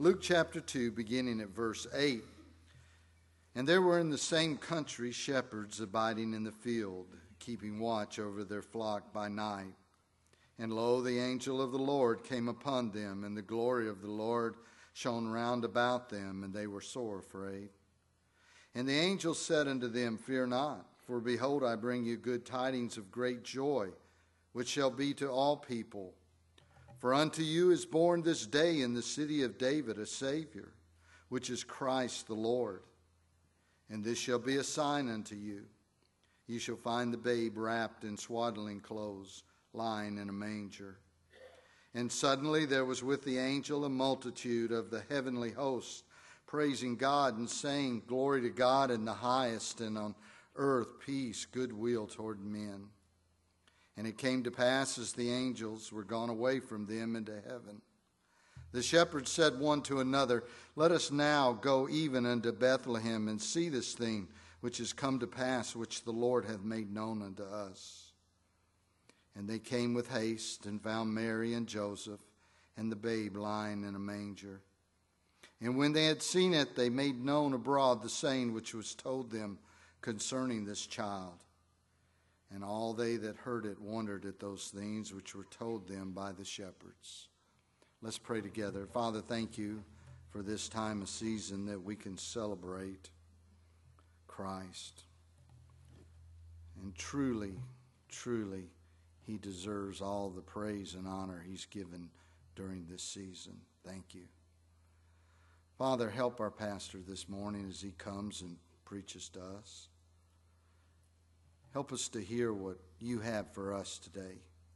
Luke chapter 2, beginning at verse 8. And there were in the same country shepherds abiding in the field, keeping watch over their flock by night. And lo, the angel of the Lord came upon them, and the glory of the Lord shone round about them, and they were sore afraid. And the angel said unto them, Fear not, for behold, I bring you good tidings of great joy, which shall be to all people. For unto you is born this day in the city of David a Savior, which is Christ the Lord. And this shall be a sign unto you. Ye shall find the babe wrapped in swaddling clothes, lying in a manger. And suddenly there was with the angel a multitude of the heavenly hosts, praising God and saying, Glory to God in the highest, and on earth peace, goodwill toward men. And it came to pass, as the angels were gone away from them into heaven, the shepherds said one to another, Let us now go even unto Bethlehem, and see this thing which is come to pass, which the Lord hath made known unto us. And they came with haste, and found Mary and Joseph, and the babe lying in a manger. And when they had seen it, they made known abroad the saying which was told them concerning this child. And all they that heard it wondered at those things which were told them by the shepherds. Let's pray together. Father, thank you for this time of season that we can celebrate Christ. And truly, truly, he deserves all the praise and honor he's given during this season. Thank you. Father, help our pastor this morning as he comes and preaches to us. Help us to hear what you have for us today.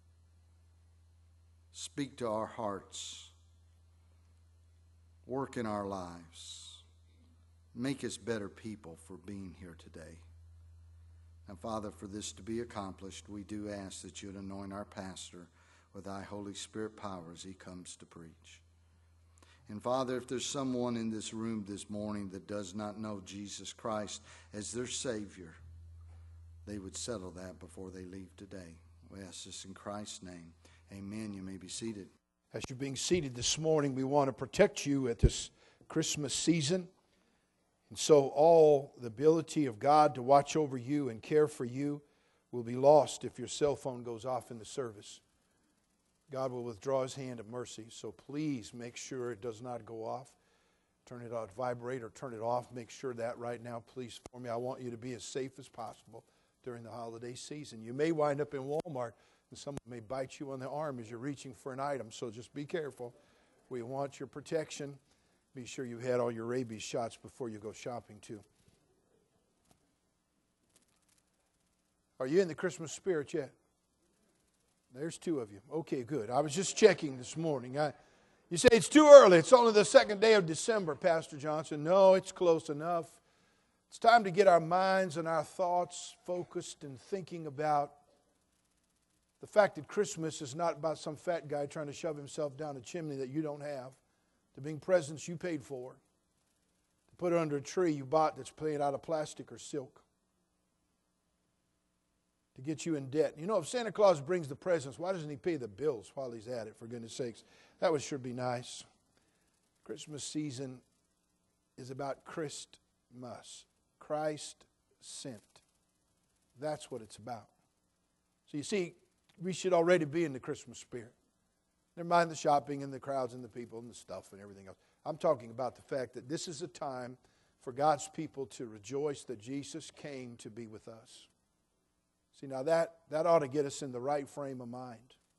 Speak to our hearts. Work in our lives. Make us better people for being here today. And Father, for this to be accomplished, we do ask that you would anoint our pastor with thy Holy Spirit power as he comes to preach. And Father, if there's someone in this room this morning that does not know Jesus Christ as their Savior, they would settle that before they leave today. We ask this in Christ's name. Amen. You may be seated. As you're being seated this morning, we want to protect you at this Christmas season. And so all the ability of God to watch over you and care for you will be lost if your cell phone goes off in the service. God will withdraw his hand of mercy. So please make sure it does not go off. Turn it on vibrate or turn it off. Make sure that right now, please, for me. I want you to be as safe as possible during the holiday season. You may wind up in Walmart and someone may bite you on the arm as you're reaching for an item. So just be careful. We want your protection. Be sure you had all your rabies shots before you go shopping too. Are you in the Christmas spirit yet? There's two of you. Okay, good. I was just checking this morning. You say it's too early. It's only the second day of December, Pastor Johnson. No, it's close enough. It's time to get our minds and our thoughts focused and thinking about the fact that Christmas is not about some fat guy trying to shove himself down a chimney that you don't have, to being presents you paid for, to put it under a tree you bought that's made out of plastic or silk, to get you in debt. You know, if Santa Claus brings the presents, why doesn't he pay the bills while he's at it, for goodness sakes? That would sure be nice. Christmas season is about Christmas. Christ sent. That's what it's about. So you see, we should already be in the Christmas spirit. Never mind the shopping and the crowds and the people and the stuff and everything else. I'm talking about the fact that this is a time for God's people to rejoice that Jesus came to be with us. See, now that ought to get us in the right frame of mind.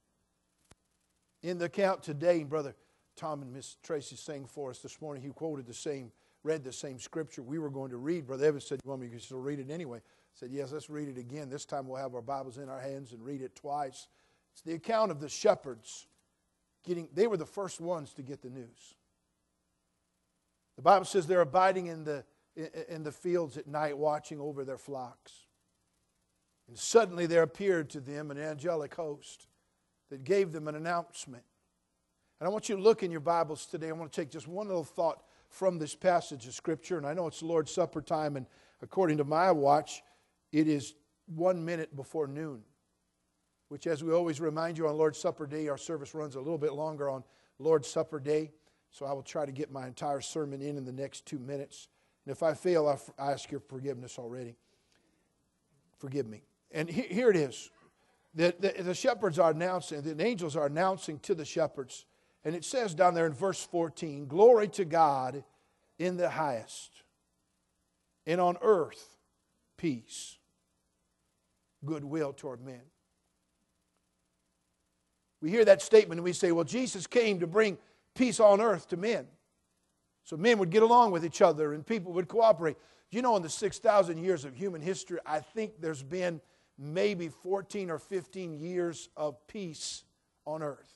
In the account today, Brother Tom and Miss Tracy sang for us this morning. He read the same scripture we were going to read. Brother Evans said, you want me to still read it anyway? I said, yes, let's read it again. This time we'll have our Bibles in our hands and read it twice. It's the account of the shepherds. They were the first ones to get the news. The Bible says they're abiding in the fields at night, watching over their flocks. And suddenly there appeared to them an angelic host that gave them an announcement. And I want you to look in your Bibles today. I want to take just one little thought from this passage of Scripture. And I know it's the Lord's Supper time, and according to my watch, it is 1 minute before noon, which, as we always remind you on Lord's Supper Day, our service runs a little bit longer on Lord's Supper Day. So I will try to get my entire sermon in the next 2 minutes. And if I fail, I ask your forgiveness already. Forgive me. And here it is. The shepherds are announcing, the angels are announcing to the shepherds. And it says down there in verse 14, glory to God in the highest, and on earth peace, goodwill toward men. We hear that statement and we say, well, Jesus came to bring peace on earth to men. So men would get along with each other and people would cooperate. You know, in the 6,000 years of human history, I think there's been maybe 14 or 15 years of peace on earth.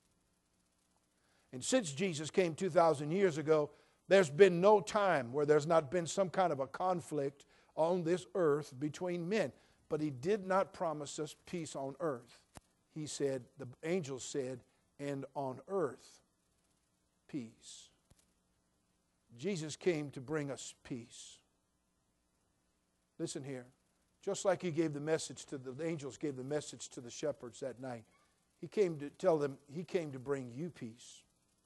And since Jesus came 2,000 years ago, there's been no time where there's not been some kind of a conflict on this earth between men. But He did not promise us peace on earth. He said, the angels said, and on earth, peace. Jesus came to bring us peace. Listen here. Just like He gave the message to the angels, gave the message to the shepherds that night, He came to tell them, He came to bring you peace.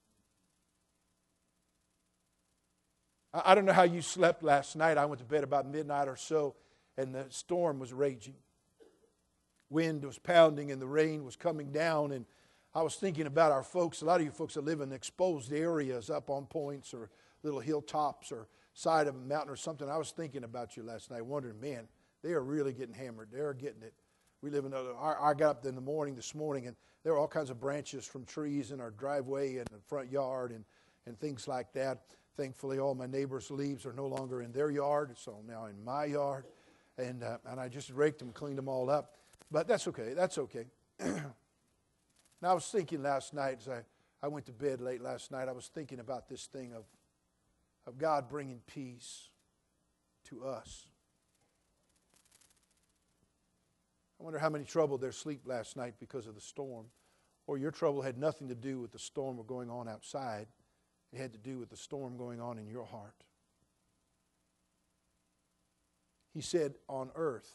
I don't know how you slept last night. I went to bed about midnight or so, and the storm was raging. Wind was pounding, and the rain was coming down, and I was thinking about our folks. A lot of you folks that live in exposed areas up on points or little hilltops or side of a mountain or something. I was thinking about you last night, wondering, man, they are really getting hammered. They're getting it. We live in I got up in the morning this morning, and there were all kinds of branches from trees in our driveway and the front yard and things like that. Thankfully, all my neighbors' leaves are no longer in their yard. It's all now in my yard. And I just raked them, cleaned them all up. But that's okay. That's okay. Now, I was thinking last night, as I went to bed late last night, I was thinking about this thing of God bringing peace to us. I wonder how many troubled their sleep last night because of the storm. Or your trouble had nothing to do with the storm going on outside. It had to do with the storm going on in your heart. He said, on earth,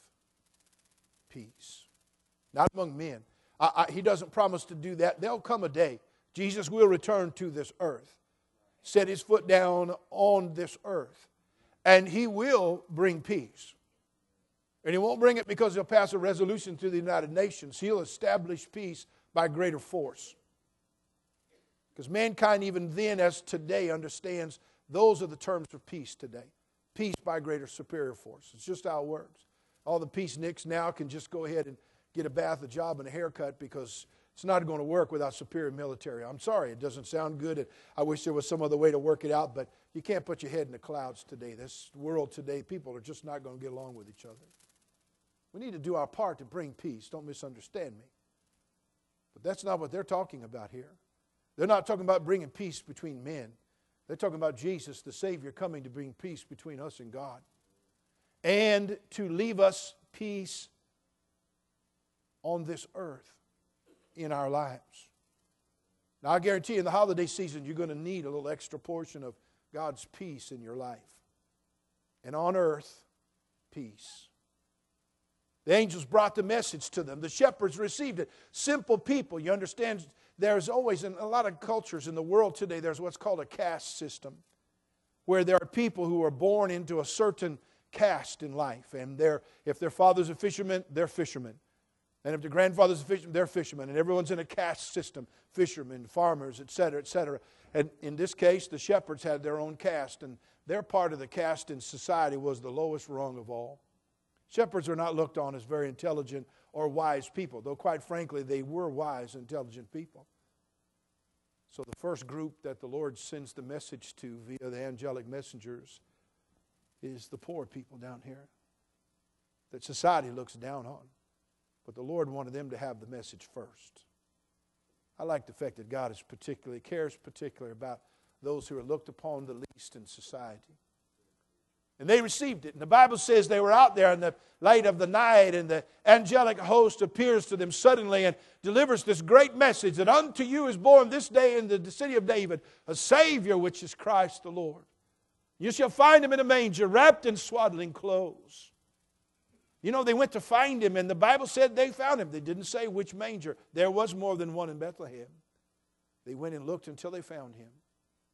peace. Not among men. He doesn't promise to do that. There'll come a day. Jesus will return to this earth. Set His foot down on this earth. And He will bring peace. And He won't bring it because He'll pass a resolution through the United Nations. He'll establish peace by greater force. Because mankind even then as today understands those are the terms of peace today. Peace by greater superior force. It's just how it works. All the peaceniks now can just go ahead and get a bath, a job, and a haircut because it's not going to work without superior military. I'm sorry, it doesn't sound good. And I wish there was some other way to work it out, but you can't put your head in the clouds today. This world today, people are just not going to get along with each other. We need to do our part to bring peace. Don't misunderstand me. But that's not what they're talking about here. They're not talking about bringing peace between men. They're talking about Jesus, the Savior, coming to bring peace between us and God. And to leave us peace on this earth in our lives. Now, I guarantee you in the holiday season, you're going to need a little extra portion of God's peace in your life. And on earth, peace. The angels brought the message to them. The shepherds received it. Simple people. You understand, there's always, in a lot of cultures in the world today, there's what's called a caste system, where there are people who are born into a certain caste in life. And if their father's a fisherman, they're fishermen. And if their grandfather's a fisherman, they're fishermen. And everyone's in a caste system. Fishermen, farmers, etc., etc. And in this case, the shepherds had their own caste. And their part of the caste in society was the lowest rung of all. Shepherds are not looked on as very intelligent or wise people, though quite frankly, they were wise, intelligent people. So the first group that the Lord sends the message to via the angelic messengers is the poor people down here that society looks down on. But the Lord wanted them to have the message first. I like the fact that God cares particularly about those who are looked upon the least in society. And they received it. And the Bible says they were out there in the light of the night, and the angelic host appears to them suddenly and delivers this great message that unto you is born this day in the city of David a Savior, which is Christ the Lord. You shall find Him in a manger, wrapped in swaddling clothes. You know, they went to find Him, and the Bible said they found Him. They didn't say which manger. There was more than one in Bethlehem. They went and looked until they found Him.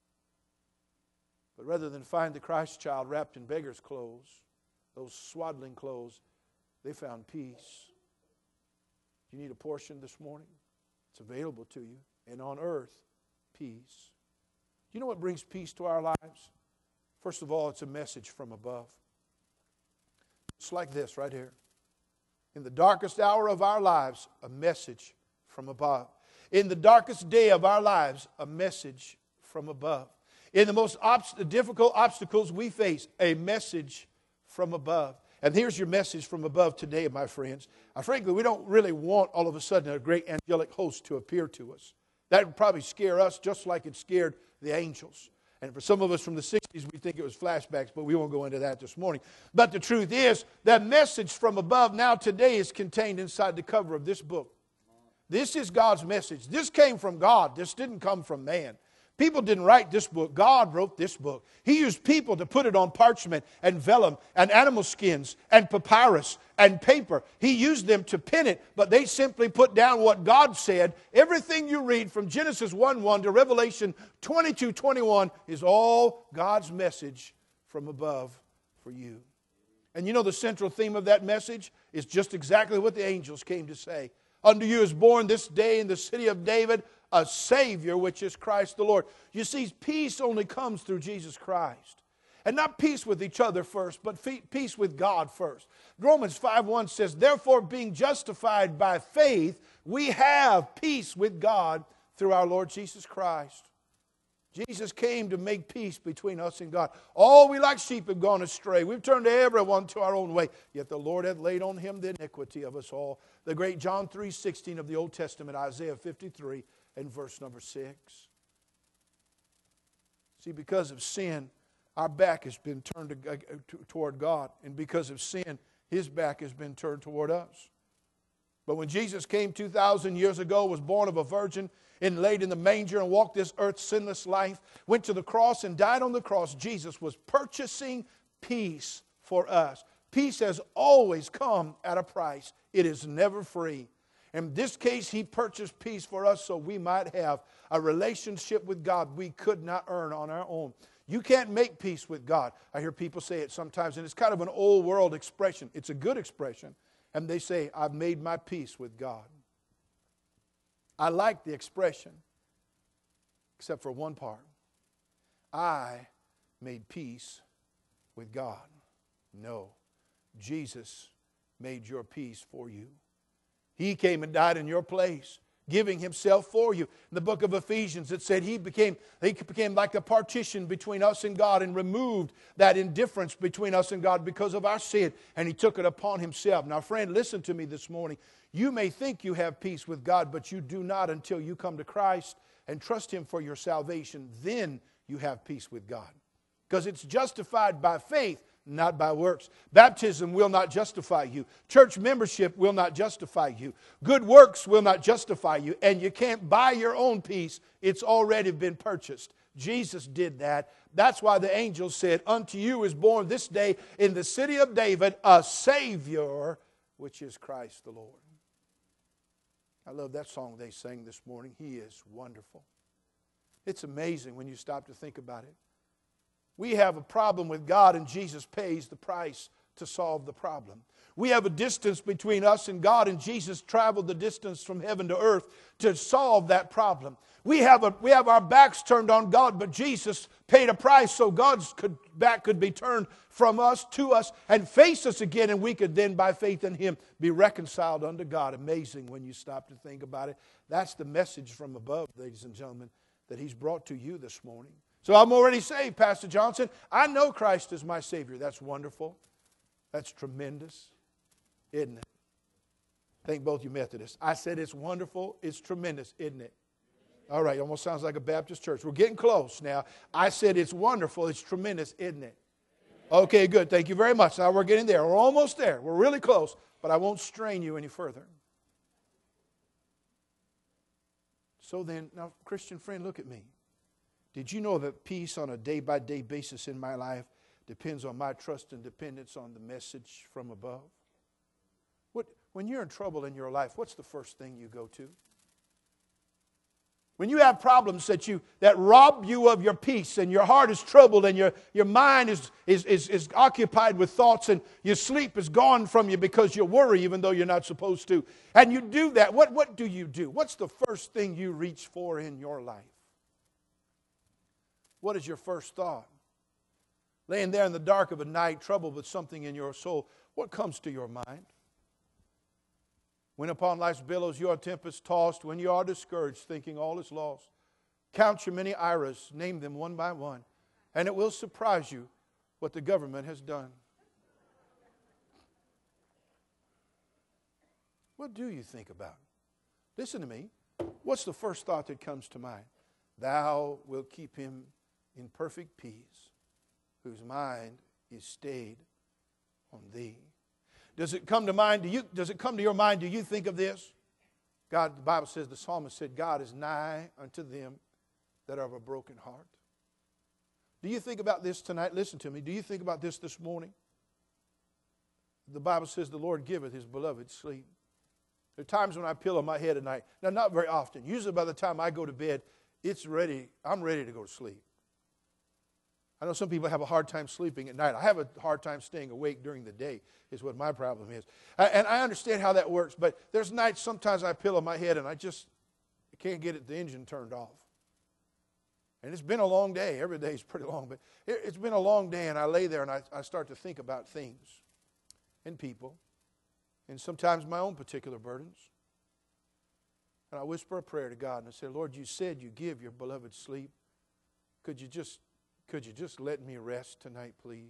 But rather than find the Christ child wrapped in beggar's clothes, those swaddling clothes, they found peace. You need a portion this morning? It's available to you. And on earth, peace. You know what brings peace to our lives? First of all, it's a message from above. It's like this right here. In the darkest hour of our lives, a message from above. In the darkest day of our lives, a message from above. In the most difficult obstacles we face, a message from above. And here's your message from above today, my friends. Frankly, we don't really want all of a sudden a great angelic host to appear to us. That would probably scare us just like it scared the angels. And for some of us from the 60s, we think it was flashbacks, but we won't go into that this morning. But the truth is, that message from above now today is contained inside the cover of this book. This is God's message. This came from God. This didn't come from man. People didn't write this book. God wrote this book. He used people to put it on parchment and vellum and animal skins and papyrus and paper. He used them to pen it, but they simply put down what God said. Everything you read from Genesis 1:1 to Revelation 22:21 is all God's message from above for you. And you know the central theme of that message is just exactly what the angels came to say. Unto you is born this day in the city of David a Savior, which is Christ the Lord. You see, peace only comes through Jesus Christ. And not peace with each other first, but peace with God first. Romans 5:1 says, therefore, being justified by faith, we have peace with God through our Lord Jesus Christ. Jesus came to make peace between us and God. All we like sheep have gone astray. We've turned everyone to our own way. Yet the Lord hath laid on him the iniquity of us all. The great John 3:16 of the Old Testament, Isaiah 53 and verse number 6. See, because of sin, our back has been turned toward God. And because of sin, his back has been turned toward us. But when Jesus came 2,000 years ago, was born of a virgin, and laid in the manger and walked this earth's sinless life, went to the cross and died on the cross, Jesus was purchasing peace for us. Peace has always come at a price. It is never free. In this case, he purchased peace for us so we might have a relationship with God we could not earn on our own. You can't make peace with God. I hear people say it sometimes, and it's kind of an old world expression. It's a good expression. And they say, I've made my peace with God. I like the expression, except for one part. I made peace with God. No, Jesus made your peace for you. He came and died in your place, giving himself for you. In the book of Ephesians, it said he became like a partition between us and God and removed that indifference between us and God because of our sin, and he took it upon himself. Now, friend, listen to me this morning. You may think you have peace with God, but you do not until you come to Christ and trust him for your salvation. Then you have peace with God. Because it's justified by faith, not by works. Baptism will not justify you. Church membership will not justify you. Good works will not justify you. And you can't buy your own peace. It's already been purchased. Jesus did that. That's why the angel said, unto you is born this day in the city of David a Savior, which is Christ the Lord. I love that song they sang this morning. He is wonderful. It's amazing when you stop to think about it. We have a problem with God, and Jesus pays the price to solve the problem. We have a distance between us and God, and Jesus traveled the distance from heaven to earth to solve that problem. We have our backs turned on God, but Jesus paid a price so God's back could be turned from us to us and face us again, and we could then, by faith in him, be reconciled unto God. Amazing when you stop to think about it. That's the message from above, ladies and gentlemen, that he's brought to you this morning. So I'm already saved, Pastor Johnson. I know Christ is my Savior. That's wonderful. That's tremendous, isn't it? Thank both you Methodists. I said it's wonderful. It's tremendous, isn't it? All right, almost sounds like a Baptist church. We're getting close now. I said it's wonderful. It's tremendous, isn't it? Okay, good. Thank you very much. Now we're getting there. We're almost there. We're really close, but I won't strain you any further. So then, now, Christian friend, look at me. Did you know that peace on a day-by-day basis in my life depends on my trust and dependence on the message from above? When you're in trouble in your life, what's the first thing you go to? When you have problems that rob you of your peace, and your heart is troubled, and your mind is occupied with thoughts, and your sleep is gone from you because you worry even though you're not supposed to. And you do that, what do you do? What's the first thing you reach for in your life? What is your first thought? Laying there in the dark of a night, troubled with something in your soul, what comes to your mind? When upon life's billows you are tempest tossed, when you are discouraged, thinking all is lost, count your many IRAs, name them one by one, and it will surprise you what the government has done. What do you think about? Listen to me. What's the first thought that comes to mind? Thou wilt keep him in perfect peace, whose mind is stayed on thee. Does it come to mind? Does it come to your mind? Do you think of this? God, the Bible says, the psalmist said, God is nigh unto them that are of a broken heart. Do you think about this tonight? Listen to me. Do you think about this morning? The Bible says the Lord giveth his beloved sleep. There are times when I pillow my head at night. Now, not very often. Usually by the time I go to bed, I'm ready to go to sleep. I know some people have a hard time sleeping at night. I have a hard time staying awake during the day is what my problem is. And I understand how that works, but there's nights sometimes I pillow my head and I can't get the engine turned off. And it's been a long day. Every day is pretty long, but it's been a long day, and I lay there and I start to think about things and people and sometimes my own particular burdens. And I whisper a prayer to God and I say, Lord, you said you give your beloved sleep. Could you just let me rest tonight, please?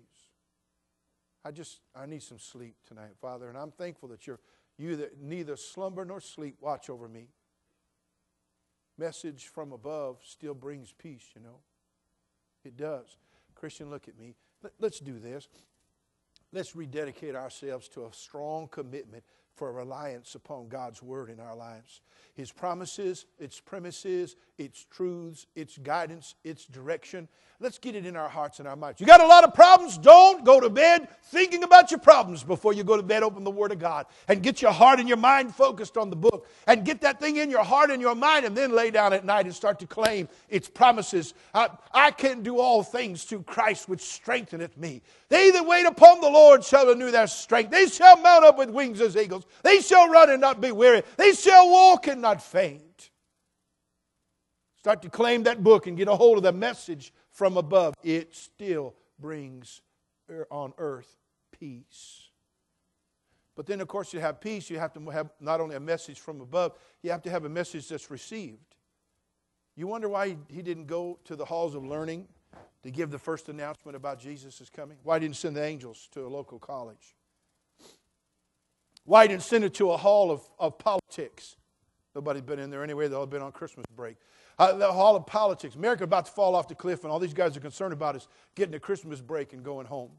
I need some sleep tonight, Father. And I'm thankful that you that neither slumber nor sleep watch over me. Message from above still brings peace, you know. It does. Christian, look at me. Let's do this. Let's rededicate ourselves to a strong commitment for a reliance upon God's Word in our lives. His promises, its premises, its truths, its guidance, its direction. Let's get it in our hearts and our minds. You got a lot of problems? Don't go to bed thinking about your problems. Before you go to bed, open the Word of God and get your heart and your mind focused on the book and get that thing in your heart and your mind, and then lay down at night and start to claim its promises. I can do all things through Christ which strengtheneth me. They that wait upon the Lord shall renew their strength. They shall mount up with wings as eagles. They shall run and not be weary. They shall walk and not faint. Start to claim that book and get a hold of the message from above. It still brings on earth peace. But then, of course, you have peace. You have to have not only a message from above, you have to have a message that's received. You wonder why he didn't go to the halls of learning to give the first announcement about Jesus is coming? Why didn't he send the angels to a local college? Why didn't he send it to a hall of politics? Nobody's been in there anyway. They've all been on Christmas break. The hall of politics. America's about to fall off the cliff, and all these guys are concerned about is getting a Christmas break and going home.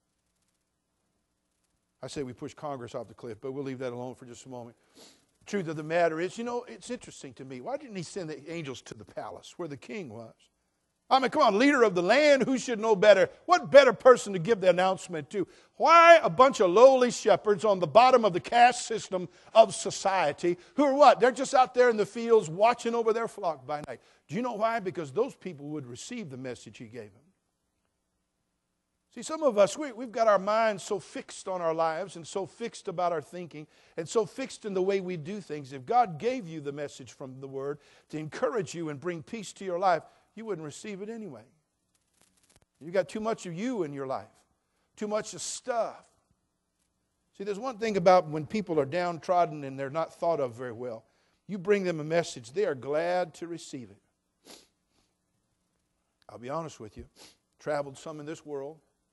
I say we push Congress off the cliff, but we'll leave that alone for just a moment. Truth of the matter is, it's interesting to me. Why didn't he send the angels to the palace where the king was? I mean, come on, leader of the land, who should know better? What better person to give the announcement to? Why a bunch of lowly shepherds on the bottom of the caste system of society who are what? They're just out there in the fields watching over their flock by night. Do you know why? Because those people would receive the message he gave them. See, some of us, we've got our minds so fixed on our lives and so fixed about our thinking and so fixed in the way we do things. If God gave you the message from the Word to encourage you and bring peace to your life, you wouldn't receive it anyway. You got too much of you in your life, too much of stuff. See, there's one thing about when people are downtrodden and they're not thought of very well. You bring them a message, they are glad to receive it. I'll be honest with you, traveled some in this world.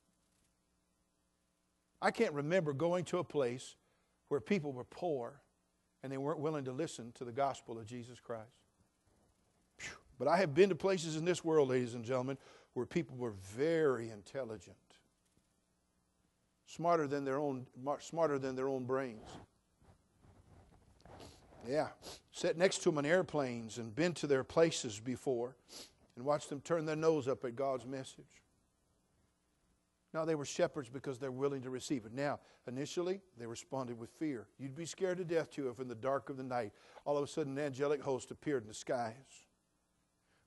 I can't remember going to a place where people were poor and they weren't willing to listen to the gospel of Jesus Christ. But I have been to places in this world, ladies and gentlemen, where people were very intelligent, smarter than their own brains. Yeah, sat next to them on airplanes and been to their places before and watched them turn their nose up at God's message. Now, they were shepherds because they're willing to receive it. Now, initially, they responded with fear. You'd be scared to death, too, if in the dark of the night, all of a sudden an angelic host appeared in the skies.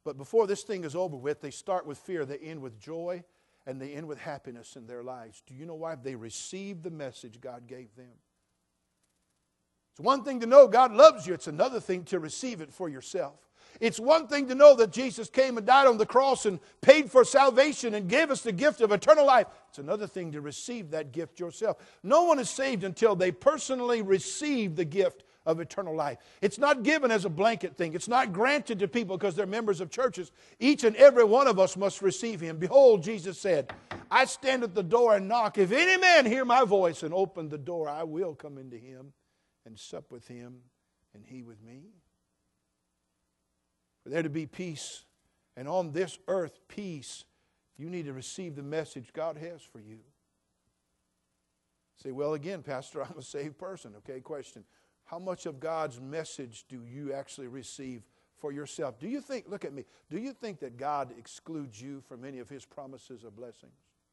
But before this thing is over with, they start with fear, they end with joy, and they end with happiness in their lives. Do you know why? They received the message God gave them. It's one thing to know God loves you. It's another thing to receive it for yourself. It's one thing to know that Jesus came and died on the cross and paid for salvation and gave us the gift of eternal life. It's another thing to receive that gift yourself. No one is saved until they personally receive the gift of eternal life. It's not given as a blanket thing. It's not granted to people because they're members of churches. Each and every one of us must receive Him. Behold, Jesus said, I stand at the door and knock. If any man hear my voice and open the door, I will come into him and sup with him and he with me. For there to be peace, and on this earth peace, you need to receive the message God has for you. Say, well, again, Pastor, I'm a saved person. Okay, question. How much of God's message do you actually receive for yourself? Do you think, look at me, do you think that God excludes you from any of His promises or blessings?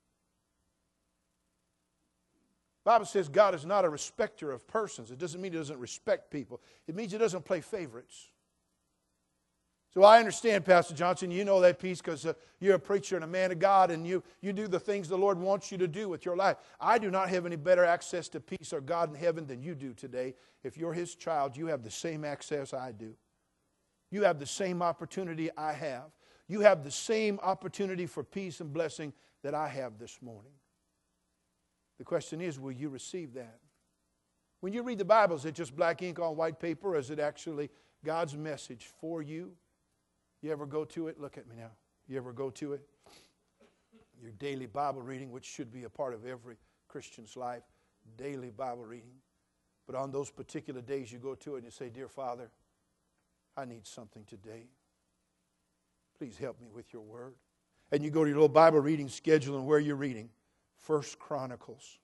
The Bible says God is not a respecter of persons. It doesn't mean He doesn't respect people. It means He doesn't play favorites. So I understand, Pastor Johnson, you know that piece because you're a preacher and a man of God and you do the things the Lord wants you to do with your life. I do not have any better access to peace or God in heaven than you do today. If you're His child, you have the same access I do. You have the same opportunity I have. You have the same opportunity for peace and blessing that I have this morning. The question is, will you receive that? When you read the Bible, is it just black ink on white paper, or is it actually God's message for you? You ever go to it? Look at me now. You ever go to it? Your daily Bible reading, which should be a part of every Christian's life, daily Bible reading. But on those particular days you go to it and you say, Dear Father, I need something today. Please help me with your word. And you go to your little Bible reading schedule and where you're reading. 1 Chronicles.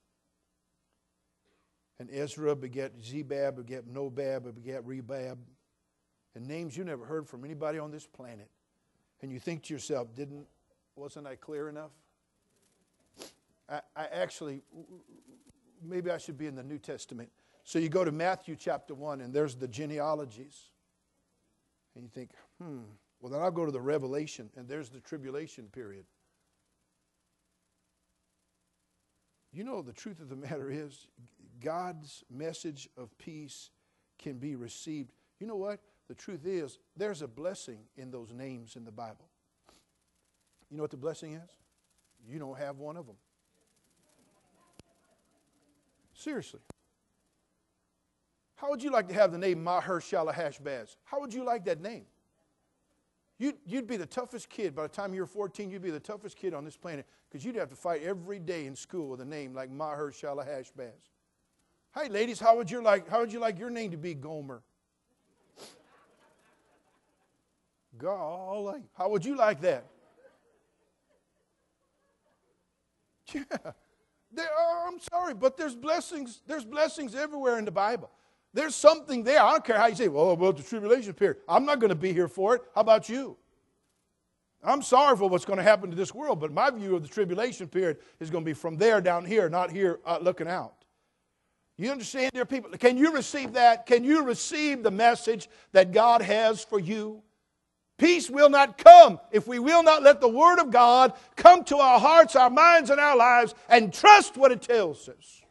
And Ezra begat Zebab, begat Nobab, begat Rebab. And names you never heard from anybody on this planet. And you think to yourself, wasn't I clear enough? I actually, maybe I should be in the New Testament. So you go to Matthew chapter 1 and there's the genealogies. And you think, well then I'll go to the Revelation and there's the tribulation period. You know, the truth of the matter is, God's message of peace can be received. You know what? The truth is, there's a blessing in those names in the Bible. You know what the blessing is? You don't have one of them. Seriously. How would you like to have the name Maher-Shalal-Hash-Baz? How would you like that name? You'd be the toughest kid. By the time you're 14, you'd be the toughest kid on this planet because you'd have to fight every day in school with a name like Maher-Shalal-Hash-Baz. Hey, ladies, how would you like your name to be Gomer? Golly, how would you like that? Yeah, I'm sorry, but there's blessings. There's blessings everywhere in the Bible. There's something there. I don't care how you say, well, the tribulation period. I'm not going to be here for it. How about you? I'm sorry for what's going to happen to this world, but my view of the tribulation period is going to be from there down here, not here looking out. You understand, dear people? Can you receive that? Can you receive the message that God has for you? Peace will not come if we will not let the Word of God come to our hearts, our minds, and our lives and trust what it tells us.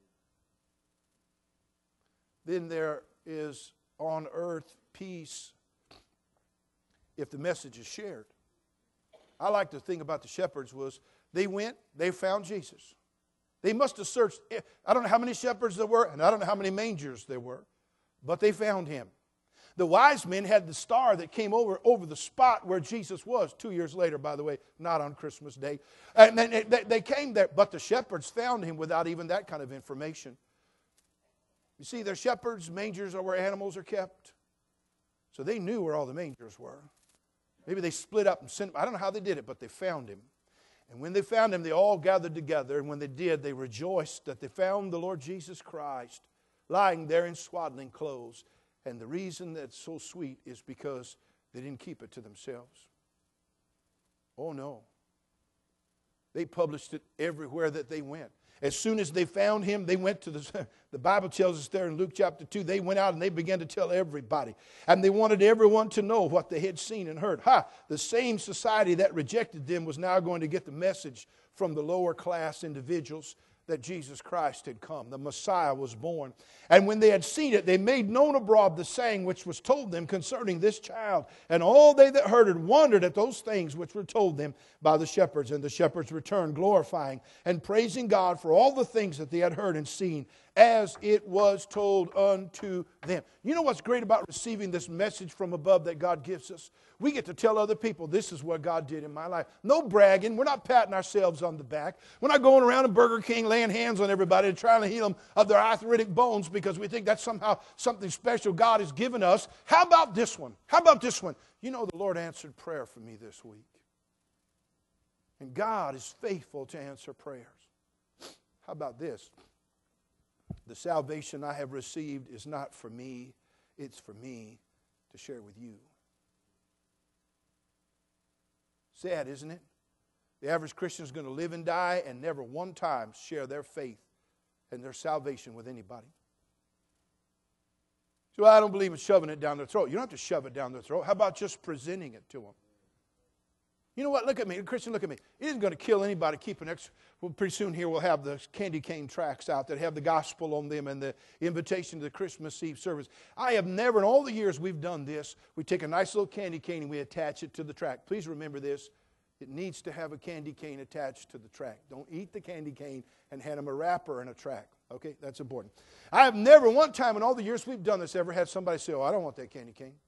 Then there is on earth peace if the message is shared. I like to think about the shepherds was they went, they found Jesus. They must have searched. I don't know how many shepherds there were, and I don't know how many mangers there were, but they found Him. The wise men had the star that came over the spot where Jesus was 2 years later, by the way, not on Christmas Day. And they came there, but the shepherds found Him without even that kind of information. You see, they're shepherds, mangers are where animals are kept. So they knew where all the mangers were. Maybe they split up and sent, I don't know how they did it, but they found Him. And when they found Him, they all gathered together. And when they did, they rejoiced that they found the Lord Jesus Christ lying there in swaddling clothes. And the reason that's so sweet is because they didn't keep it to themselves. Oh, no. They published it everywhere that they went. As soon as they found him, they went to the Bible tells us there in Luke chapter 2, they went out and they began to tell everybody. And they wanted everyone to know what they had seen and heard. The same society that rejected them was now going to get the message from the lower class individuals that Jesus Christ had come. The Messiah was born. And when they had seen it, they made known abroad the saying which was told them concerning this child. And all they that heard it wondered at those things which were told them by the shepherds. And the shepherds returned, glorifying and praising God for all the things that they had heard and seen, as it was told unto them. You know what's great about receiving this message from above that God gives us? We get to tell other people, this is what God did in my life. No bragging. We're not patting ourselves on the back. We're not going around at Burger King laying hands on everybody and trying to heal them of their arthritic bones because we think that's somehow something special God has given us. How about this one? How about this one? You know, the Lord answered prayer for me this week. And God is faithful to answer prayers. How about this? The salvation I have received is not for me. It's for me to share with you. Sad, isn't it? The average Christian is going to live and die and never one time share their faith and their salvation with anybody. So I don't believe in shoving it down their throat. You don't have to shove it down their throat. How about just presenting it to them? You know what? Look at me. Christian, look at me. It isn't going to kill anybody. Keep an extra. Well, pretty soon here we'll have the candy cane tracts out that have the gospel on them and the invitation to the Christmas Eve service. I have never, in all the years we've done this, we take a nice little candy cane and we attach it to the tract. Please remember this. It needs to have a candy cane attached to the tract. Don't eat the candy cane and hand them a wrapper and a tract. Okay? That's important. I have never, one time in all the years we've done this, ever had somebody say, oh, I don't want that candy cane.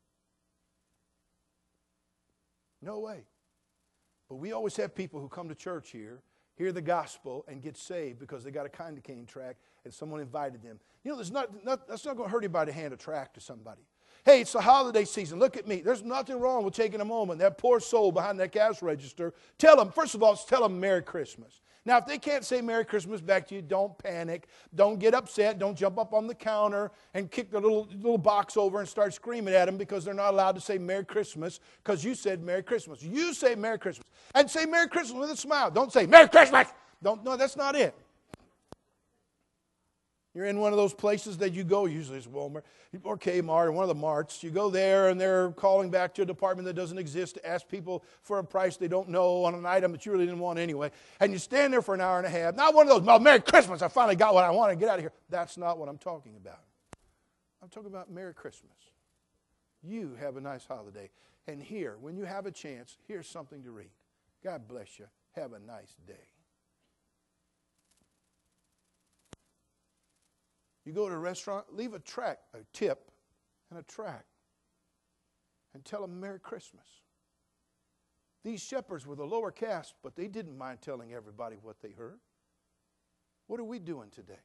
No way. But we always have people who come to church here, hear the gospel, and get saved because they got a candy cane tract and someone invited them. You know, that's not going to hurt anybody to hand a tract to somebody. Hey, it's the holiday season. Look at me. There's nothing wrong with taking a moment. That poor soul behind that cash register, tell them, first of all, tell them Merry Christmas. Now, if they can't say Merry Christmas back to you, don't panic. Don't get upset. Don't jump up on the counter and kick the little box over and start screaming at them because they're not allowed to say Merry Christmas because you said Merry Christmas. You say Merry Christmas. And say Merry Christmas with a smile. Don't say Merry Christmas. No, that's not it. You're in one of those places that you go, usually it's Walmart or Kmart or one of the marts. You go there and they're calling back to a department that doesn't exist to ask people for a price they don't know on an item that you really didn't want anyway. And you stand there for an hour and a half. Not one of those, well, Merry Christmas, I finally got what I want to get out of here. That's not what I'm talking about. I'm talking about Merry Christmas. You have a nice holiday. And here, when you have a chance, here's something to read. God bless you. Have a nice day. You go to a restaurant, leave a tip, and a tract, and tell them Merry Christmas. These shepherds were the lower caste, but they didn't mind telling everybody what they heard. What are we doing today?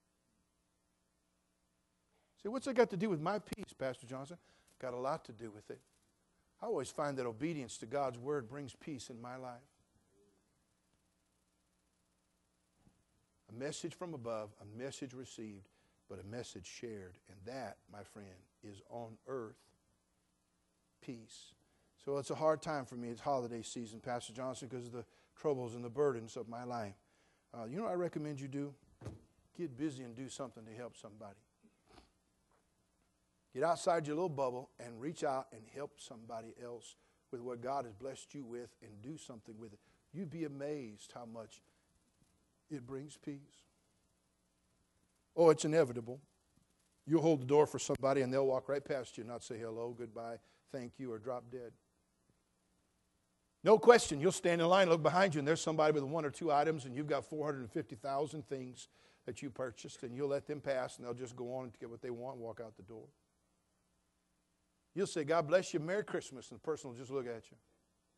See, what's that got to do with my peace, Pastor Johnson? Got a lot to do with it. I always find that obedience to God's word brings peace in my life. A message from above, a message received, but a message shared. And that, my friend, is on earth peace. So it's a hard time for me. It's holiday season, Pastor Johnson, because of the troubles and the burdens of my life. You know what I recommend you do? Get busy and do something to help somebody. Get outside your little bubble and reach out and help somebody else with what God has blessed you with and do something with it. You'd be amazed how much it brings peace. Oh, it's inevitable. You'll hold the door for somebody and they'll walk right past you and not say hello, goodbye, thank you, or drop dead. No question, you'll stand in line, look behind you, and there's somebody with one or two items, and you've got 450,000 things that you purchased, and you'll let them pass, and they'll just go on and get what they want and walk out the door. You'll say, God bless you, Merry Christmas, and the person will just look at you.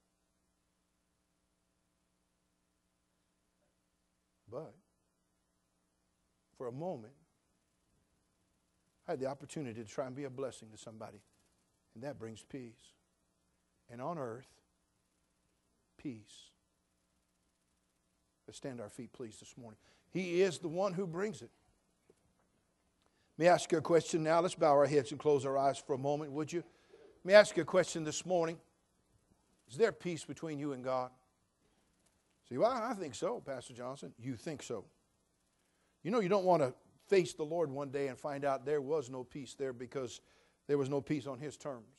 But for a moment, I had the opportunity to try and be a blessing to somebody. And that brings peace. And on earth, peace. Let's stand to our feet, please, this morning. He is the one who brings it. Let me ask you a question now. Let's bow our heads and close our eyes for a moment, would you? Let me ask you a question this morning. Is there peace between you and God? See, well, I think so, Pastor Johnson. You think so. You know, you don't want to face the Lord one day and find out there was no peace there because there was no peace on His terms.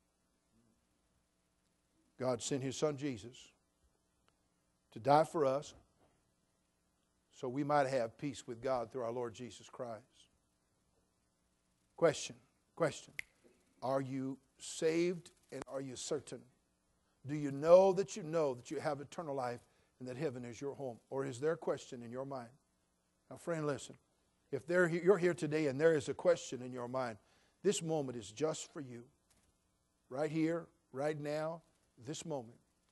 God sent His Son Jesus to die for us so we might have peace with God through our Lord Jesus Christ. Question. Are you saved and are you certain? Do you know that you have eternal life and that heaven is your home? Or is there a question in your mind? Now, friend, listen. If you're here today and there is a question in your mind, this moment is just for you. Right here, right now, this moment.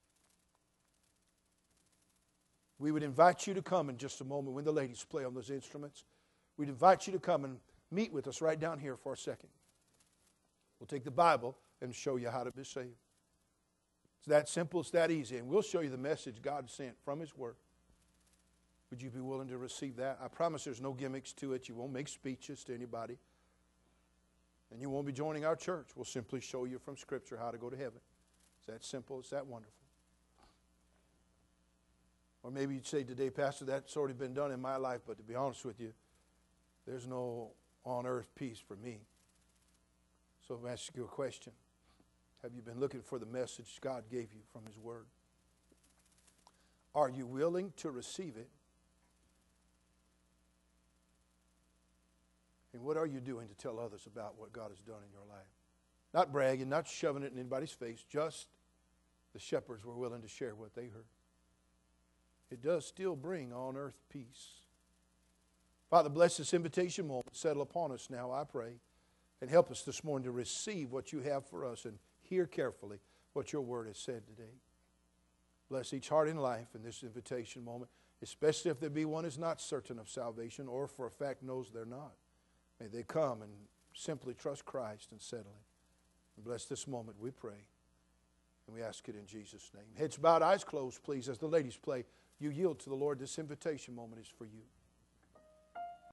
We would invite you to come in just a moment when the ladies play on those instruments. We'd invite you to come and meet with us right down here for a second. We'll take the Bible and show you how to be saved. It's that simple, it's that easy, and we'll show you the message God sent from His Word. Would you be willing to receive that? I promise there's no gimmicks to it. You won't make speeches to anybody. And you won't be joining our church. We'll simply show you from Scripture how to go to heaven. It's that simple, it's that wonderful. Or maybe you'd say today, Pastor, that's already been done in my life, but to be honest with you, there's no on earth peace for me. So I'm asking you a question. Have you been looking for the message God gave you from His Word? Are you willing to receive it? And what are you doing to tell others about what God has done in your life? Not bragging, not shoving it in anybody's face, just the shepherds were willing to share what they heard. It does still bring on earth peace. Father, bless this invitation moment. Settle upon us now, I pray. And help us this morning to receive what you have for us and hear carefully what your word has said today. Bless each heart in life in this invitation moment, especially if there be one who's not certain of salvation or for a fact knows they're not. May they come and simply trust Christ and settle it. And bless this moment, we pray. And we ask it in Jesus' name. Heads bowed, eyes closed, please. As the ladies play, you yield to the Lord. This invitation moment is for you.